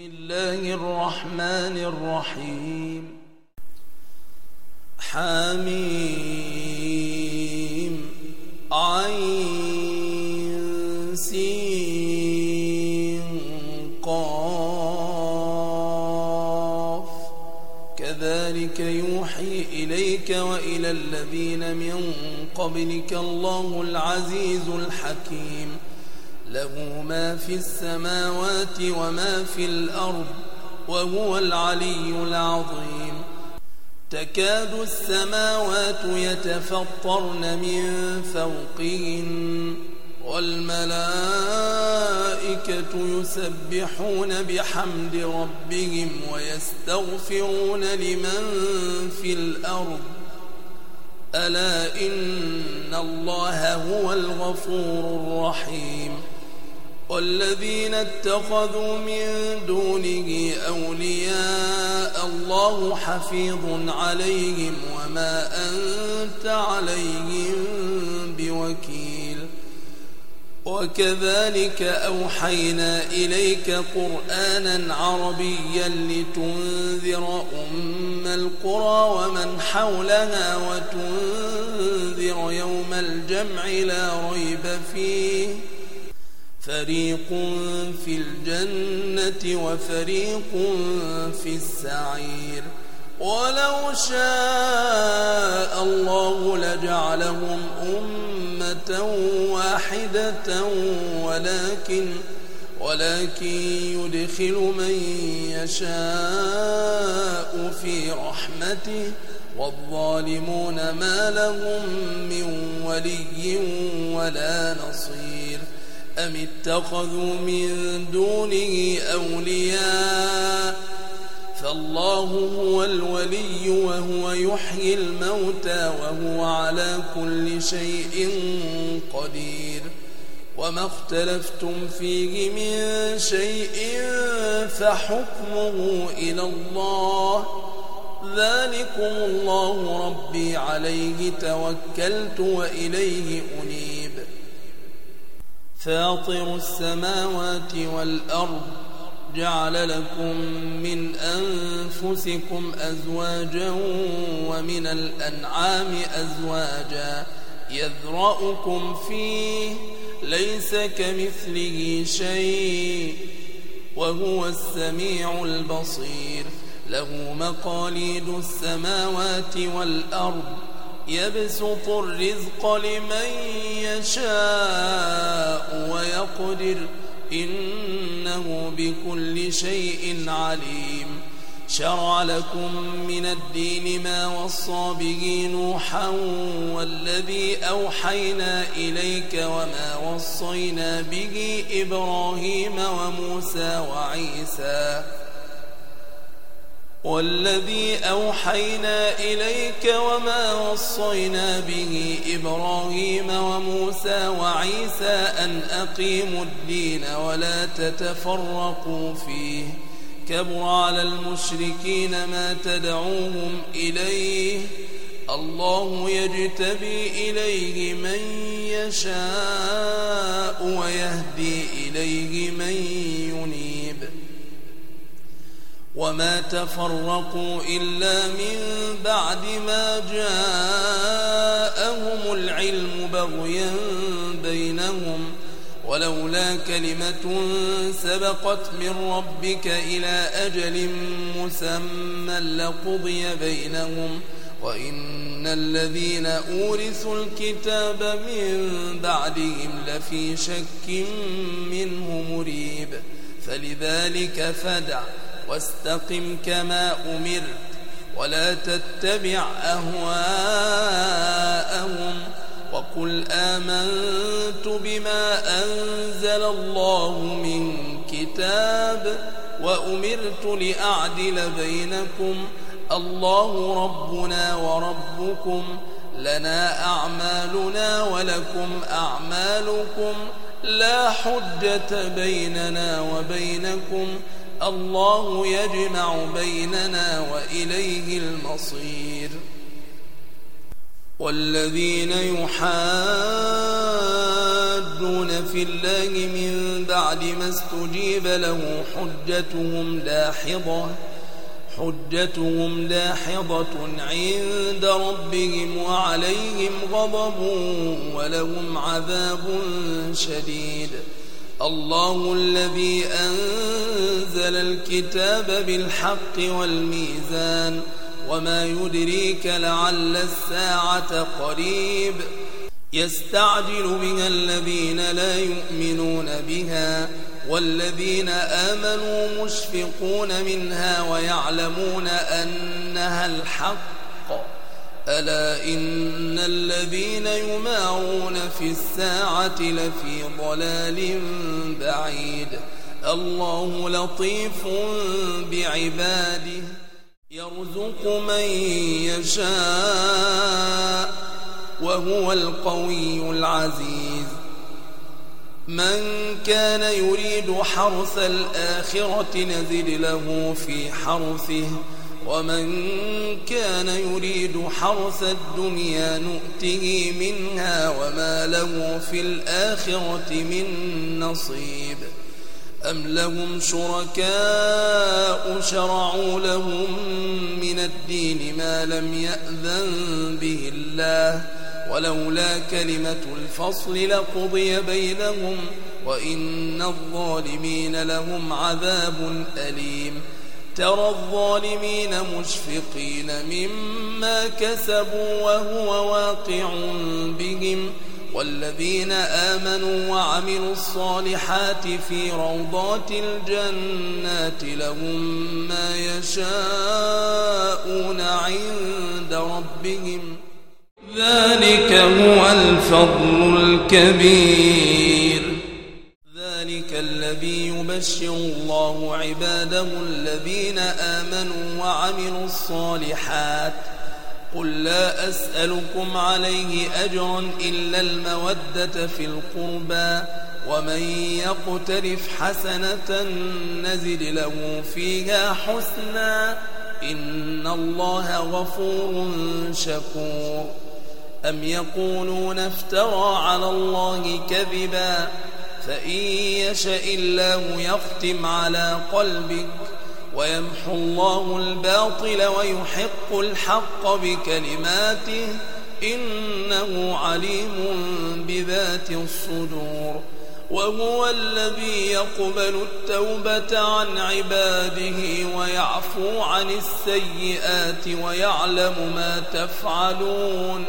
الله الرحمن الرحيم. حميم عين سين قاف كذلك يوحي إليك وإلى الذين من قبلك الله العزيز الحكيم. له ما في السماوات وما في الأرض وهو العلي العظيم. تكاد السماوات يتفطرن من فوقهن والملائكة يسبحون بحمد ربهم ويستغفرون لمن في الأرض ألا إن الله هو الغفور الرحيم. والذين اتخذوا من دونه أولياء الله حفيظ عليهم وما أنت عليهم بوكيل. وكذلك أوحينا إليك قرآنا عربيا لتنذر أم القرى ومن حولها وتنذر يوم الجمع لا ريب فيه فريق في الجنة وفريق في السعير. ولو شاء الله لجعلهم أمة واحدة ولكن يدخل من يشاء في رحمته والظالمون ما لهم من ولي ولا نصير. أم اتخذوا من دونه أولياء فالله هو الولي وهو يحيي الموتى وهو على كل شيء قدير. وما اختلفتم فيه من شيء فحكمه إلى الله ذلكم الله ربي عليه توكلت وإليه أنيب. فاطر السماوات والأرض جعل لكم من أنفسكم أزواجا ومن الأنعام أزواجا يذرأكم فيه ليس كمثله شيء وهو السميع البصير. له مقاليد السماوات والأرض يبسط الرزق لمن يشاء ويقدر إنه بكل شيء عليم. شرع لكم من الدين ما وصى به نوحا والذي أوحينا إليك وما وصينا به إبراهيم وموسى وعيسى أن أقيموا الدين ولا تتفرقوا فيه. كبر على المشركين ما تدعوهم إليه الله يجتبي إليه من يشاء ويهدي إليه من ينيب. وما تفرقوا إلا من بعد ما جاءهم العلم بغيا بينهم ولولا كلمة سبقت من ربك إلى أجل مسمى لقضي بينهم وإن الذين أورثوا الكتاب من بعدهم لفي شك منه مريب. فلذلك فادع واستقم كما أمرت ولا تتبع أهواءهم وقل آمنت بما أنزل الله من كتاب وأمرت لأعدل بينكم الله ربنا وربكم لنا أعمالنا ولكم أعمالكم لا حجة بيننا وبينكم الله يجمع بيننا وإليه المصير. والذين يحادون في الله من بعد ما استجيب له حجتهم داحضة عند ربهم وعليهم غضب ولهم عذاب شديد. الله الذي أنزل الكتاب بالحق والميزان وما يدريك لعل الساعة قريب يستعجل بها الذين لا يؤمنون بها والذين آمنوا مشفقون منها ويعلمون أنها الحق ألا إن الذين يمارون في الساعة لفي ضلال بعيد. الله لطيف بعباده يرزق من يشاء وهو القوي العزيز. من كان يريد حرث الآخرة نزد له في حرثه ومن كان يريد حرث الدنيا نؤته منها وما له في الآخرة من نصيب. أم لهم شركاء شرعوا لهم من الدين ما لم يأذن به الله ولولا كلمة الفصل لقضي بينهم وإن الظالمين لهم عذاب أليم. ترى الظالمين مشفقين مما كسبوا وهو واقع بهم والذين آمنوا وعملوا الصالحات في روضات الجنات لهم ما يشاءون عند ربهم ذلك هو الفضل الكبير. ذلك الذي يبشر الله عباده الذين آمنوا وعملوا الصالحات قل لا أسألكم عليه أجرا إلا المودة في القربى ومن يقترف حسنة نزد له فيها حسنا إن الله غفور شكور. أم يقولون افترى على الله كذبا فإن يشاء الله يختم على قلبك ويمحو الله الباطل ويحق الحق بكلماته إنه عليم بذات الصدور. وهو الذي يقبل التوبة عن عباده ويعفو عن السيئات ويعلم ما تفعلون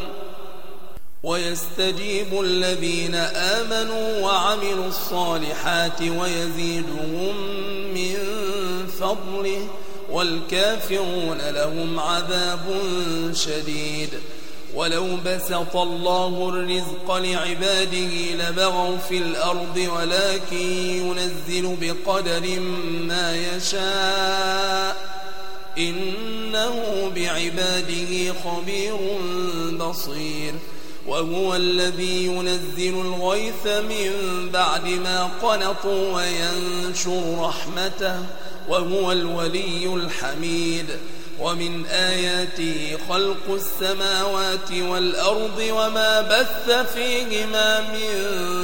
ويستجيب الذين آمنوا وعملوا الصالحات ويزيدهم من فضله والكافرون لهم عذاب شديد. ولو بسط الله الرزق لعباده لبغوا في الأرض ولكن ينزل بقدر ما يشاء إنه بعباده خبير بصير. وهو الذي ينزل الغيث من بعد ما قنطوا وينشر رحمته وهو الولي الحميد. ومن آياته خلق السماوات والأرض وما بث فيهما من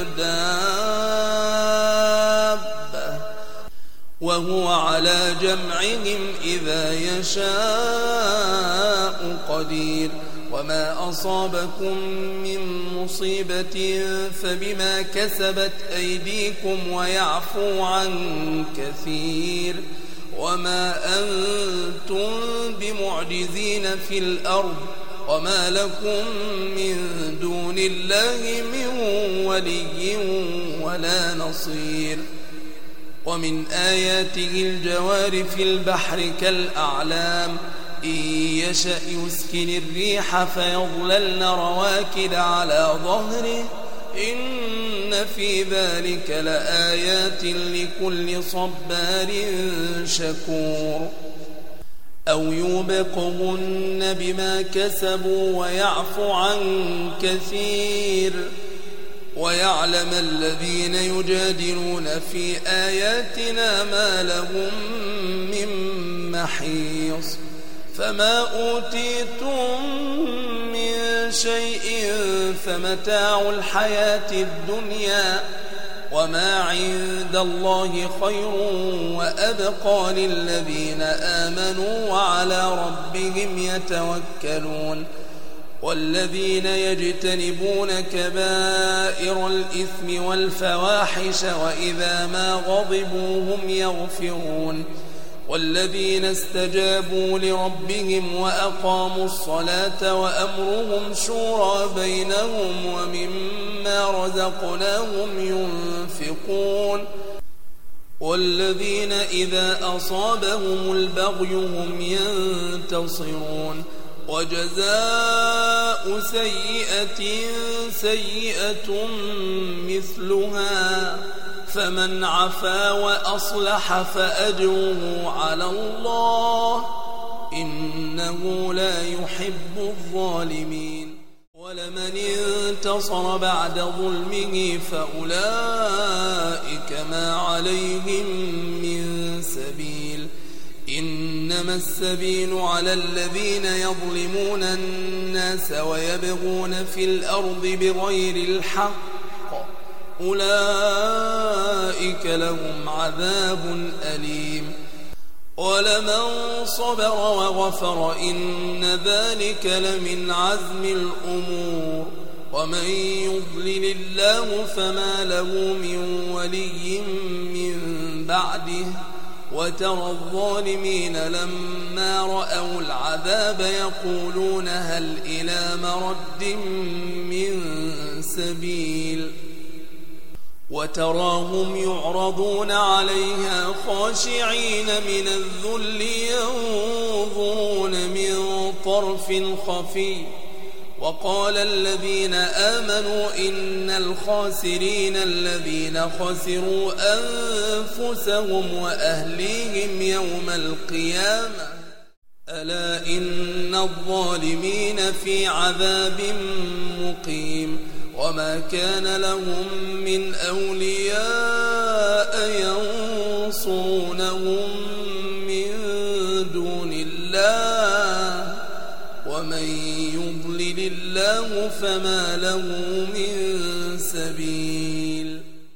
دابة وهو على جمعهم إذا يشاء قدير. وما أصابكم من مصيبة فبما كسبت أيديكم ويعفو عن كثير. وما أنتم بمعجزين في الأرض وما لكم من دون الله من ولي ولا نصير. ومن آياته الجوار في البحر كالأعلام إن يشأ يسكن الريح فيظللن رواكد على ظهره إن في ذلك لآيات لكل صبار شكور. أو يوبقهن بما كسبوا ويعفو عن كثير ويعلم الذين يجادلون في آياتنا ما لهم من محيص. فما أوتيتم من شيء فمتاع الحياة الدنيا وما عند الله خير وأبقى للذين آمنوا وعلى ربهم يتوكلون والذين يجتنبون كبائر الإثم والفواحش وإذا ما غضبوا هم يغفرون والذين استجابوا لربهم وأقاموا الصلاة وأمرهم شورى بينهم ومما رزقناهم ينفقون والذين إذا أصابهم البغي هم ينتصرون وجزاء سيئة سيئة مثلها فمن عفا وأصلح فأجره على الله إنه لا يحب الظالمين ولمن انتصر بعد ظلمه فأولئك ما عليهم من سبيل إنما السبيل على الذين يظلمون الناس ويبغون في الأرض بغير الحق أولئك لهم عذاب أليم ولمن صبر وغفر إن ذلك لمن عزم الأمور ومن يضلل الله فما له من ولي من بعده وترى الظالمين لما رأوا العذاب يقولون هل إلى مرد من سبيل وتراهم يعرضون عليها خاشعين من الذل ينظرون من طرف خفي وقال الذين آمنوا إن الخاسرين الذين خسروا أنفسهم وأهليهم يوم القيامة ألا إن الظالمين في عذاب مقيم وما كان لهم من أولياء ينصرونهم من دون الله ومن يضلل الله فما له من سبيل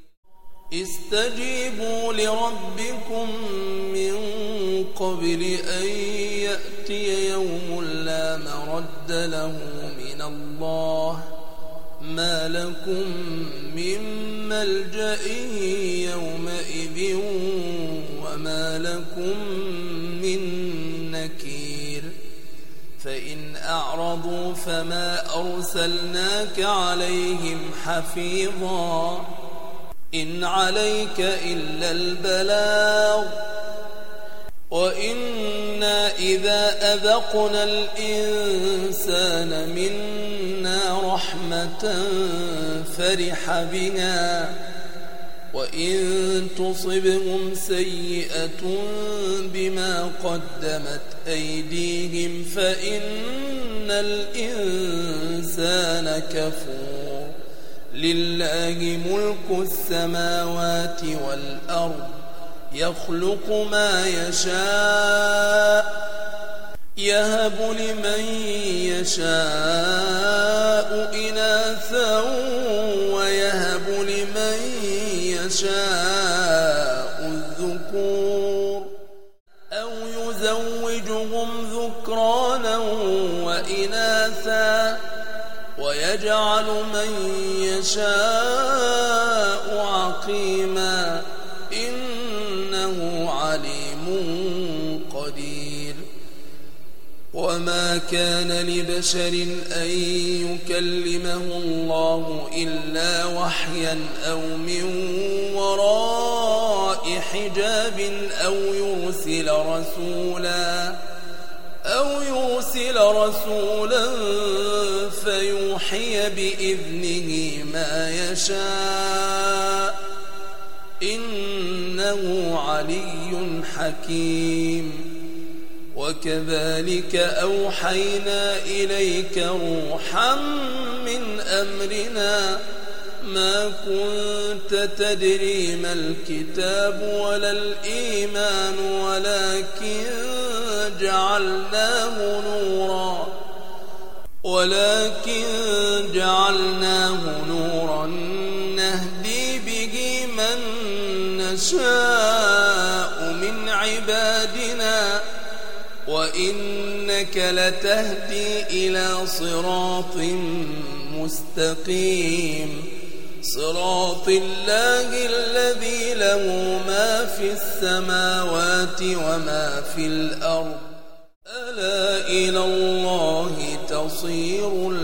استجيبوا لربكم من قبل أن يأتي يوم لا مرد له من الله ما لكم من ملجأ يومئذ وما لكم من نكير فإن أعرضوا فما أرسلناك عليهم حفيظا إن عليك إلا البلاغ وإنا إذا أذقنا الإنسان منا رحمة فرح بها وإن تصبهم سيئة بما قدمت أيديهم فإن الإنسان كفور لله ملك السماوات والأرض يخلق ما يشاء يهب لمن يشاء إناثا ويهب لمن يشاء الذكور أو يزوجهم ذكرانا وإناثا ويجعل من يشاء عقيما إنه عليم قدير وما كان لبشر أن يكلمه الله إلا وحيا أو من وراء حجاب أو يرسل رسولا فيوحي بإذنه ما يشاء إنه علي حكيم وكذلك أوحينا إليك روحا من أمرنا ما كنت تدري ما الكتاب ولا الإيمان ولكن جعلناه نورا ولكن جعلناه نورا نهدي به من نشاء من عبادنا وإنك لتهدي إلى صراط مستقيم صراط الله الذي له ما في السماوات وما في الأرض ألا إلى الله تصير